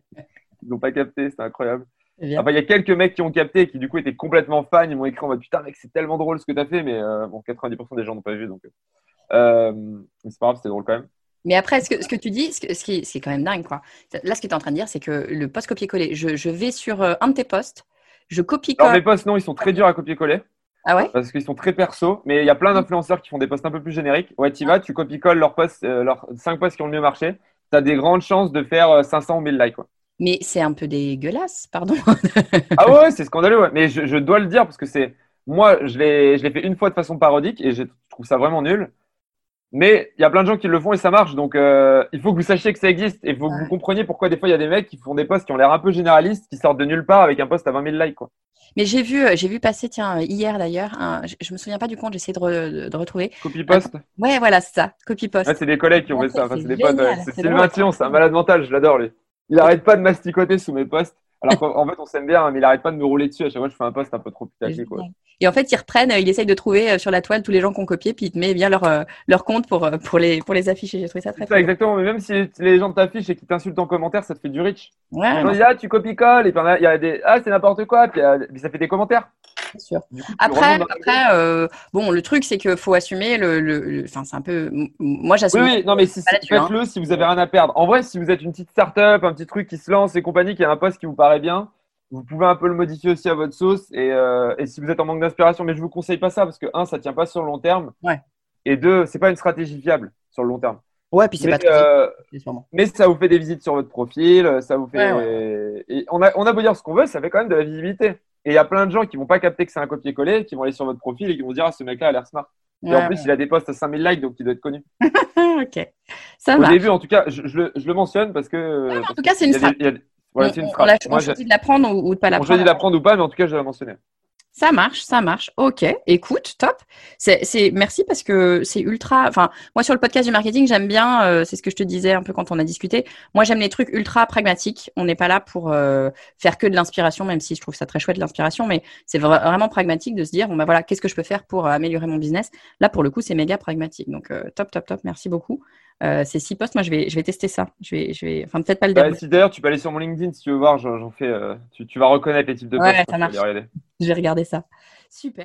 ils n'ont pas capté. C'est incroyable. C'est bien. Enfin, il y a quelques mecs qui ont capté et qui, du coup, étaient complètement fans. Ils m'ont écrit en mode putain, mec, c'est tellement drôle ce que tu as fait. Mais euh, bon, quatre-vingt-dix pour cent des gens n'ont pas vu. Donc, euh, mais c'est pas grave, c'était drôle quand même. Mais après, ce que, ce que tu dis, ce, que- ce qui, ce qui est quand même dingue, quoi. Là, ce que tu es en train de dire, c'est que le post copier-coller, je, je vais sur euh, un de tes posts, je Alors, copie-colle. mes posts, non, ils sont très durs à copier-coller. Ah ouais? Parce qu'ils sont très perso, mais il y a plein d'influenceurs qui font des posts un peu plus génériques. Ouais, tu vas, tu copies-colles leurs posts, euh, leurs cinq posts qui ont le mieux marché. Tu as des grandes chances de faire euh, cinq cents ou mille likes. Quoi. Mais c'est un peu dégueulasse, pardon. Ah ouais, ouais, c'est scandaleux, ouais. Mais je, je dois le dire parce que c'est. Moi, je l'ai, je l'ai fait une fois de façon parodique et je trouve ça vraiment nul. Mais il y a plein de gens qui le font et ça marche. Donc, euh, il faut que vous sachiez que ça existe et il faut que vous compreniez pourquoi des fois il y a des mecs qui font des posts qui ont l'air un peu généralistes, qui sortent de nulle part avec un post à vingt mille likes. Quoi. Mais j'ai vu, euh, j'ai vu passer, tiens, hier d'ailleurs, un- je, je me souviens pas du compte, j'essaie de, re- de, de retrouver. Copy-post. Ouais, voilà, c'est ça, copy-post. Ouais, c'est des collègues qui ont fait ça. C'est Enfin, c'est des potes. génial, ouais. C'est c'est Sylvain drôle. Thion, c'est un malade mental, je l'adore lui. Il arrête pas de masticoter sous mes posts. Alors qu'en en fait, on s'aime bien, hein, mais il arrête pas de me rouler dessus. À chaque fois, je fais un post un peu trop C'est putaclic. Quoi. génial. Et en fait, ils reprennent, euh, il essaye de trouver euh, sur la toile tous les gens qui ont copié, puis il te met bien leur, euh, leur compte pour, euh, pour, les, pour les afficher. J'ai trouvé ça très C'est très ça, drôle. exactement. Mais même si les gens t'affichent et qu'ils t'insultent en commentaire, ça te fait du reach. Ouais, Les gens non, disent, ah, tu copies-colles. Et puis, il y a- il y a des, ah, c'est n'importe quoi. Puis, il y a- puis ça fait des commentaires. c'est sûr. Du coup, tu Après, remontes dans la après euh, bon, le truc, c'est qu'il faut assumer le. le, le- Enfin, c'est un peu. m- Moi, j'assume. Oui, oui, non, mais si, pas si- là-dessus, hein. faites-le si vous avez rien à perdre. En vrai, si vous êtes une petite start-up, un petit truc qui se lance et compagnie, qui a un poste qui vous paraît bien, vous pouvez un peu le modifier aussi à votre sauce. Et, euh, et si vous êtes en manque d'inspiration, mais je vous conseille pas ça parce que, un, ça tient pas sur le long terme. Ouais. Et deux, c'est pas une stratégie fiable sur le long terme. Ouais, puis c'est Mais, pas trop. euh, sûrement. mais ça vous fait des visites sur votre profil, ça vous fait. Ouais, Et on a, on a beau dire ce qu'on veut, ça fait quand même de la visibilité. Et il y a plein de gens qui vont pas capter que c'est un copier-coller, qui vont aller sur votre profil et qui vont dire ah, ce mec-là a l'air smart. Et en Ouais, plus, il a des posts à cinq mille likes, donc il doit être connu. ouais. Ok. Ça Au marche. début, en tout cas, je, je le, je le mentionne parce que. En tout cas, c'est une strat. Voilà, On, c'est une on, strat. on, l'a- Moi, on j'ai- choisit de la prendre ou, ou de pas la on prendre. choisit de la prendre ou pas, mais en tout cas, je vais la mentionner. Ça marche, ça marche. Ok, écoute, top. C'est, c'est, merci parce que c'est ultra. Enfin, moi sur le podcast du marketing, j'aime bien. euh, c'est ce que je te disais un peu quand on a discuté. Moi, j'aime les trucs ultra pragmatiques. On n'est pas là pour euh, faire que de l'inspiration, même si je trouve ça très chouette l'inspiration, mais c'est vra- vraiment pragmatique de se dire bon bah voilà, qu'est-ce que je peux faire pour euh, améliorer mon business. Là, pour le coup, c'est méga pragmatique. Donc euh, top, top, top. Merci beaucoup. Euh, ces six posts, moi, je vais, je vais tester ça. Je vais, je vais. Enfin, peut-être pas le Bah, dernier. si d'ailleurs, tu peux aller sur mon LinkedIn si tu veux voir, j'en j'en fais. euh, tu, tu vas reconnaître les types de Ouais, posts. ça tu vas marche. les regarder. Je vais regarder ça. Super.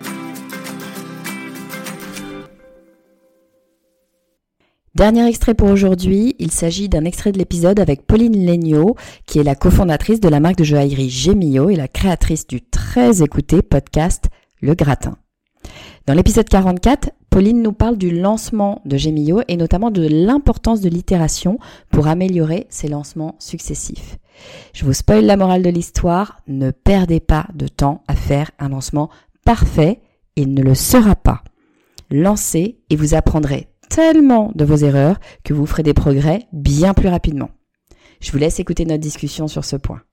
Dernier extrait pour aujourd'hui, il s'agit d'un extrait de l'épisode avec Pauline Legnaud, qui est la cofondatrice de la marque de joaillerie Gemio et la créatrice du très écouté podcast Le Gratin. Dans l'épisode quarante-quatre, Pauline nous parle du lancement de Gemio et notamment de l'importance de l'itération pour améliorer ses lancements successifs. Je vous spoil la morale de l'histoire, ne perdez pas de temps à faire un lancement parfait, il ne le sera pas. Lancez et vous apprendrez tellement de vos erreurs que vous ferez des progrès bien plus rapidement. Je vous laisse écouter notre discussion sur ce point.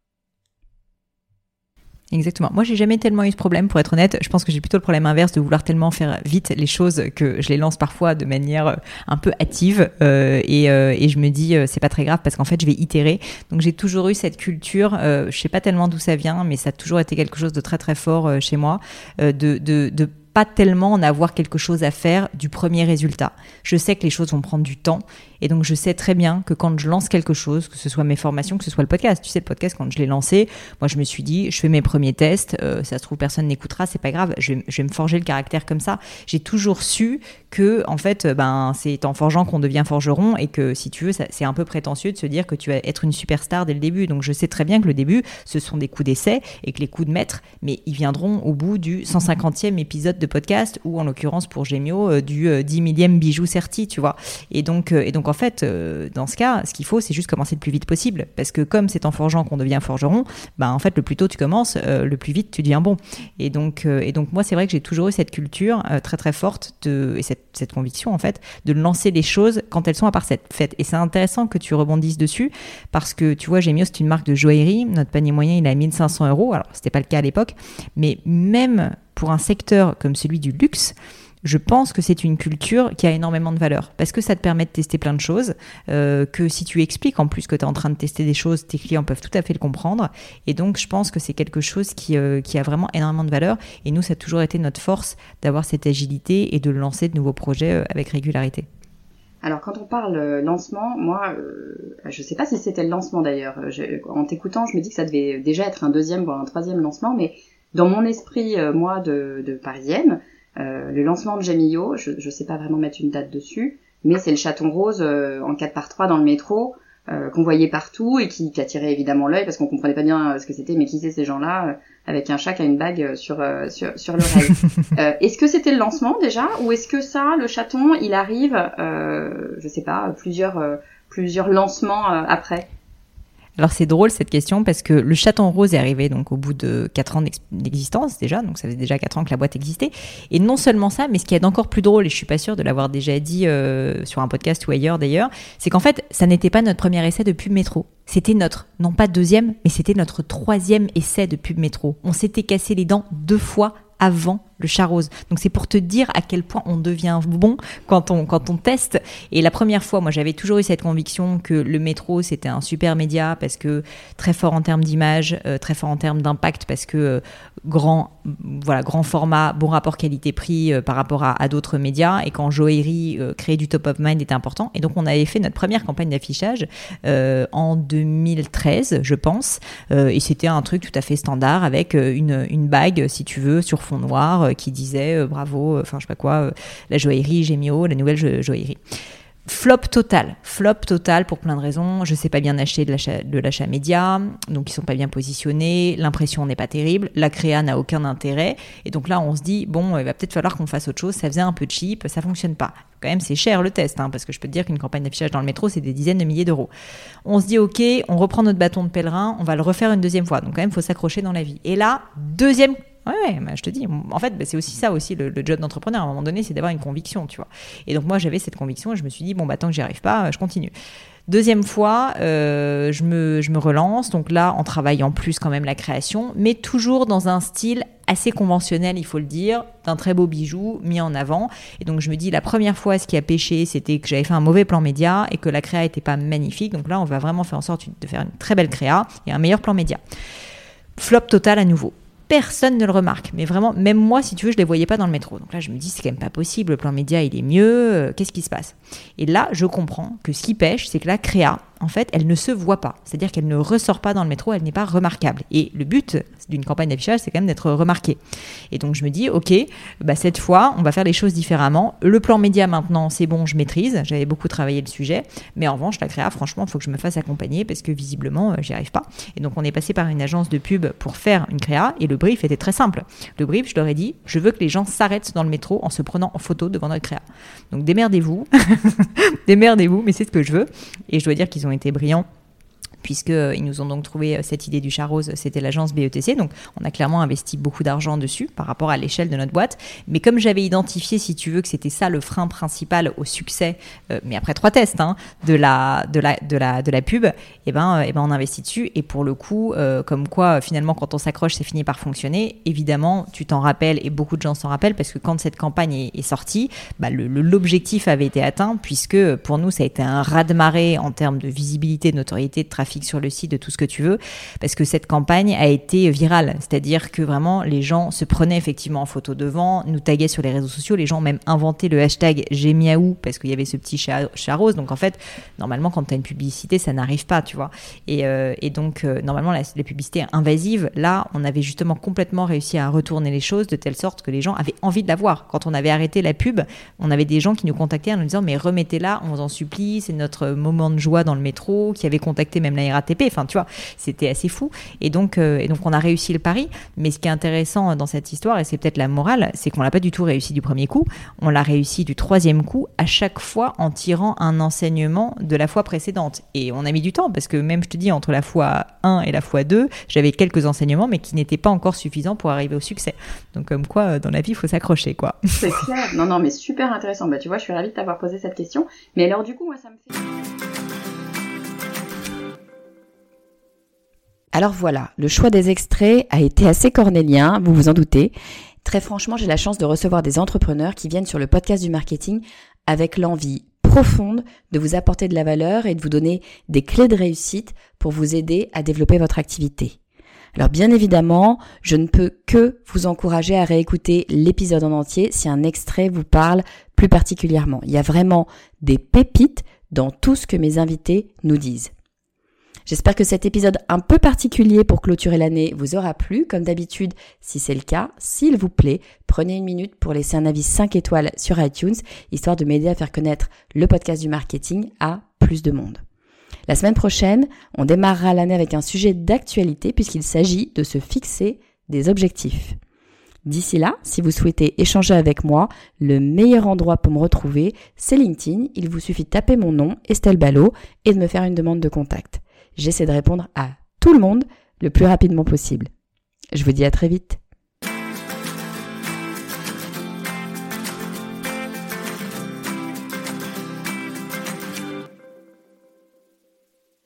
Exactement. Moi, j'ai jamais tellement eu ce problème, pour être honnête. Je pense que j'ai plutôt le problème inverse de vouloir tellement faire vite les choses que je les lance parfois de manière un peu hâtive euh, et, euh, et je me dis euh, c'est pas très grave parce qu'en fait je vais itérer. Donc j'ai toujours eu cette culture. Euh, je sais pas tellement d'où ça vient, mais ça a toujours été quelque chose de très très fort euh, chez moi, euh, de de de pas tellement en avoir quelque chose à faire du premier résultat. Je sais que les choses vont prendre du temps et donc je sais très bien que quand je lance quelque chose, que ce soit mes formations, que ce soit le podcast, tu sais le podcast quand je l'ai lancé, moi je me suis dit je fais mes premiers tests, euh, ça se trouve personne n'écoutera, c'est pas grave, je vais, je vais me forger le caractère comme ça. J'ai toujours su que en fait ben c'est en forgeant qu'on devient forgeron et que si tu veux ça, c'est un peu prétentieux de se dire que tu vas être une superstar dès le début. Donc je sais très bien que le début ce sont des coups d'essai et que les coups de maître, mais ils viendront au bout du cent cinquantième épisode de podcast ou en l'occurrence pour Gemio euh, du euh, dix millième bijou certi, tu vois. Et donc, euh, et donc en fait, euh, dans ce cas, ce qu'il faut, c'est juste commencer le plus vite possible. Parce que comme c'est en forgeant qu'on devient forgeron, bah, en fait, le plus tôt tu commences, euh, le plus vite tu deviens bon. Et donc, euh, et donc moi, c'est vrai que j'ai toujours eu cette culture euh, très très forte de, et cette, cette conviction en fait, de lancer les choses quand elles sont à part cette fête. Et c'est intéressant que tu rebondisses dessus parce que tu vois, Gemio, c'est une marque de joaillerie. Notre panier moyen, il est à mille cinq cents euros. Alors, c'était pas le cas à l'époque, mais même pour un secteur comme celui du luxe, je pense que c'est une culture qui a énormément de valeur parce que ça te permet de tester plein de choses, euh, que si tu expliques en plus que tu es en train de tester des choses, tes clients peuvent tout à fait le comprendre. Et donc, je pense que c'est quelque chose qui, euh, qui a vraiment énormément de valeur. Et nous, ça a toujours été notre force d'avoir cette agilité et de lancer de nouveaux projets euh, avec régularité. Alors, quand on parle lancement, moi, euh, je sais pas si c'était le lancement d'ailleurs. Je, en t'écoutant, je me dis que ça devait déjà être un deuxième voire un troisième lancement, mais dans mon esprit, euh, moi, de, de parisienne, euh, le lancement de Gemio, je ne sais pas vraiment mettre une date dessus, mais c'est le chaton rose euh, en quatre par trois dans le métro, euh, qu'on voyait partout et qui, qui attirait évidemment l'œil parce qu'on comprenait pas bien euh, ce que c'était, mais qui c'est ces gens-là euh, avec un chat qui a une bague sur euh, sur, sur l'oreille. euh, est-ce que c'était le lancement déjà, ou est-ce que ça, le chaton, il arrive, euh, je sais pas, plusieurs euh, plusieurs lancements euh, après? Alors c'est drôle cette question parce que le chaton rose est arrivé donc au bout de quatre ans d'existence déjà, donc ça faisait déjà quatre ans que la boîte existait. Et non seulement ça, mais ce qui est encore plus drôle, et je suis pas sûre de l'avoir déjà dit euh, sur un podcast ou ailleurs d'ailleurs, c'est qu'en fait ça n'était pas notre premier essai de pub métro. C'était notre, non pas deuxième, mais c'était notre troisième essai de pub métro. On s'était cassé les dents deux fois avant le chat rose. Donc c'est pour te dire à quel point on devient bon quand on quand on teste. Et la première fois, moi j'avais toujours eu cette conviction que le métro c'était un super média parce que très fort en termes d'image, euh, très fort en termes d'impact parce que euh, grand voilà grand format, bon rapport qualité-prix euh, par rapport à, à d'autres médias, et qu'en joaillerie euh, créer du top of mind était important. Et donc on avait fait notre première campagne d'affichage euh, en deux mille treize, je pense, euh, et c'était un truc tout à fait standard avec euh, une une bague si tu veux sur fond noir euh, qui disait euh, bravo, enfin euh, je sais pas quoi, euh, la joaillerie Gemio, la nouvelle jo- joaillerie. Flop total, flop total pour plein de raisons. Je sais pas bien acheter de l'achat, de l'achat média, donc ils sont pas bien positionnés, l'impression n'est pas terrible, la créa n'a aucun intérêt, et donc là on se dit bon, il va peut-être falloir qu'on fasse autre chose, ça faisait un peu cheap, ça fonctionne pas. Quand même c'est cher le test, hein, parce que je peux te dire qu'une campagne d'affichage dans le métro c'est des dizaines de milliers d'euros. On se dit ok, on reprend notre bâton de pèlerin, on va le refaire une deuxième fois, donc quand même faut s'accrocher dans la vie. Et là, deuxième Ouais, ouais bah, je te dis, en fait, bah, c'est aussi ça aussi le, le job d'entrepreneur. À un moment donné, c'est d'avoir une conviction, tu vois. Et donc moi, j'avais cette conviction et je me suis dit, bon, bah tant que j'y arrive pas, je continue. Deuxième fois, euh, je, me, je me relance, donc là, en travaillant plus quand même la création, mais toujours dans un style assez conventionnel, il faut le dire, d'un très beau bijou mis en avant. Et donc je me dis, la première fois, ce qui a pêché, c'était que j'avais fait un mauvais plan média et que la créa n'était pas magnifique. Donc là, on va vraiment faire en sorte de faire une très belle créa et un meilleur plan média. Flop total à nouveau. Personne ne le remarque, mais vraiment, même moi, si tu veux, je les voyais pas dans le métro. Donc là, je me dis, c'est quand même pas possible, le plan média, il est mieux, euh, qu'est-ce qui se passe ? Et là, je comprends que ce qui pêche, c'est que la créa en fait, elle ne se voit pas. C'est-à-dire qu'elle ne ressort pas dans le métro, elle n'est pas remarquable. Et le but d'une campagne d'affichage, c'est quand même d'être remarqué. Et donc, je me dis, ok, bah, cette fois, on va faire les choses différemment. Le plan média, maintenant, c'est bon, je maîtrise. J'avais beaucoup travaillé le sujet. Mais en revanche, la créa, franchement, il faut que je me fasse accompagner parce que visiblement, euh, j'y arrive pas. Et donc, on est passé par une agence de pub pour faire une créa. Et le brief était très simple. Le brief, je leur ai dit, je veux que les gens s'arrêtent dans le métro en se prenant en photo devant notre créa. Donc, démerdez-vous. démerdez-vous, mais c'est ce que je veux. Et je dois dire qu'ils ont été brillants, puisqu'ils nous ont donc trouvé cette idée du chat rose, c'était l'agence B E T C. Donc, on a clairement investi beaucoup d'argent dessus par rapport à l'échelle de notre boîte. Mais comme j'avais identifié, si tu veux, que c'était ça le frein principal au succès, euh, mais après trois tests, hein, de, la, de, la, de, la, de la pub, eh ben, eh ben, on investit dessus. Et pour le coup, euh, comme quoi, finalement, quand on s'accroche, c'est fini par fonctionner. Évidemment, tu t'en rappelles, et beaucoup de gens s'en rappellent, parce que quand cette campagne est, est sortie, bah, le, le, l'objectif avait été atteint, puisque pour nous, ça a été un raz-de-marée en termes de visibilité, de notoriété, de trafic sur le site, de tout ce que tu veux, parce que cette campagne a été virale, c'est-à-dire que vraiment les gens se prenaient effectivement en photo devant, nous taguaient sur les réseaux sociaux, les gens ont même inventé le hashtag j'ai miaou parce qu'il y avait ce petit chat, chat rose. Donc en fait, normalement quand tu as une publicité, ça n'arrive pas, tu vois. Et, euh, et donc euh, normalement la, la publicité invasive, là on avait justement complètement réussi à retourner les choses de telle sorte que les gens avaient envie de la voir. Quand on avait arrêté la pub, on avait des gens qui nous contactaient en nous disant mais remettez-la, on vous en supplie, c'est notre moment de joie dans le métro, qui avait contacté même la R A T P, enfin tu vois, c'était assez fou. Et donc, euh, et donc on a réussi le pari. Mais ce qui est intéressant dans cette histoire, et c'est peut-être la morale, c'est qu'on l'a pas du tout réussi du premier coup, on l'a réussi du troisième coup, à chaque fois en tirant un enseignement de la fois précédente. Et on a mis du temps, parce que même, je te dis, entre la fois un et la fois deux, j'avais quelques enseignements, mais qui n'étaient pas encore suffisants pour arriver au succès. Donc comme quoi, dans la vie, il faut s'accrocher, quoi. C'est clair. Non, non, mais super intéressant. Bah, tu vois, je suis ravie de t'avoir posé cette question. Mais alors du coup, moi, ça me fait... Alors voilà, le choix des extraits a été assez cornélien, vous vous en doutez. Très franchement, j'ai la chance de recevoir des entrepreneurs qui viennent sur le podcast du marketing avec l'envie profonde de vous apporter de la valeur et de vous donner des clés de réussite pour vous aider à développer votre activité. Alors bien évidemment, je ne peux que vous encourager à réécouter l'épisode en entier si un extrait vous parle plus particulièrement. Il y a vraiment des pépites dans tout ce que mes invités nous disent. J'espère que cet épisode un peu particulier pour clôturer l'année vous aura plu. Comme d'habitude, si c'est le cas, s'il vous plaît, prenez une minute pour laisser un avis cinq étoiles sur iTunes, histoire de m'aider à faire connaître le podcast du marketing à plus de monde. La semaine prochaine, on démarrera l'année avec un sujet d'actualité puisqu'il s'agit de se fixer des objectifs. D'ici là, si vous souhaitez échanger avec moi, le meilleur endroit pour me retrouver, c'est LinkedIn. Il vous suffit de taper mon nom, Estelle Ballot, et de me faire une demande de contact. J'essaie de répondre à tout le monde le plus rapidement possible. Je vous dis à très vite.